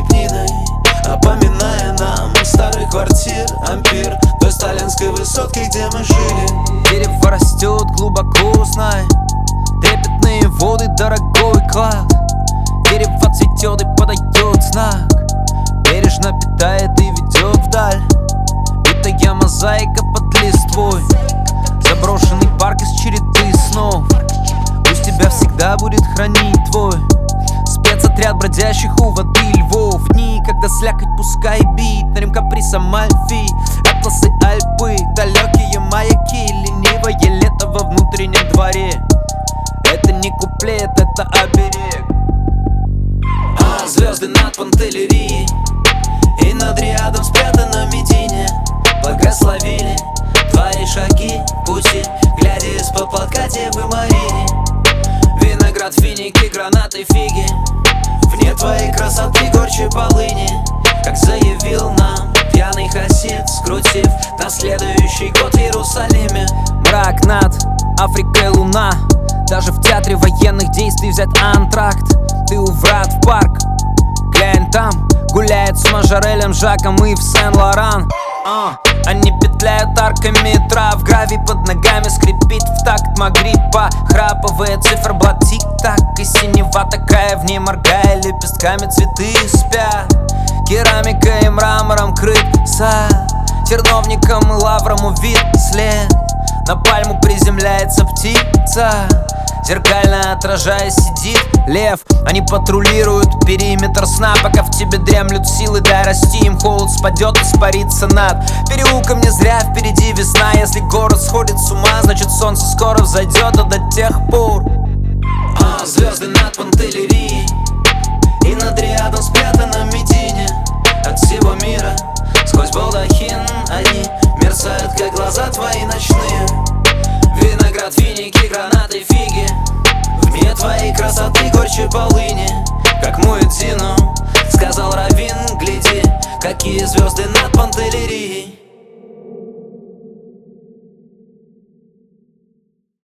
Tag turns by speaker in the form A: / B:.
A: степниной, напоминая нам старых квартир ампир той сталинской высотки, где мы жили.
B: Дерево растет глубоко, знай, трепетные воды, дорогой клад. Дерево цветет и подает знак, бережно питает и ведет вдаль. Битая мозаика под листвой, заброшенный парк из череды снов. Пусть тебя всегда будет хранить твой спецотряд бродящих у воды львов. Дни, когда слякоть пускай бит на рем каприса Мальфи, атласы Альпы, далекие маяки, ленивое лето во внутреннем дворе. Это не куплет, это оберег.
A: А звезды над Пантелерией и над Риадом спрятано Медине благословили твои шаги в пути, глядя из-под платка Девы Марии. Виноград, финики, гранаты, фиги, вне твоей красоты горче полыни, как заявил нам пьяный хасид, скрутив на следующий год в Иерусалиме.
B: Мрак над Африкой, луна, даже в театре военных действий взять антракт. Ты у врат в парк, глянь там, гуляет с Мажорелем, Жаком и в Сен-Лоран. Они петляют арками трав, гравий под ногами скрипит в такт Магриппа. Храповые циферблат тик-так, и синева такая, в ней моргая лепестками цветы спят. Керамика и мрамором крыт сад, терновником и лавром увид след. На пальму приземляется птица, зеркально отражаясь сидит лев. Они патрулируют периметр сна, пока в тебе дремлют силы, дай расти им, холод спадет, испарится над переулком. Не зря впереди весна, если город сходит с ума, значит солнце скоро взойдет, а до тех пор
A: звезды над Пантелерией и над Риадом спрятано Медине от всего мира. Сквозь балдахин они мерцают, как глаза твои ночные. Виноград, финики, гранаты, фиги, вне твоей красоты горче полыни, как Муэдзину сказал Равин, гляди, какие звезды над Пантелерией.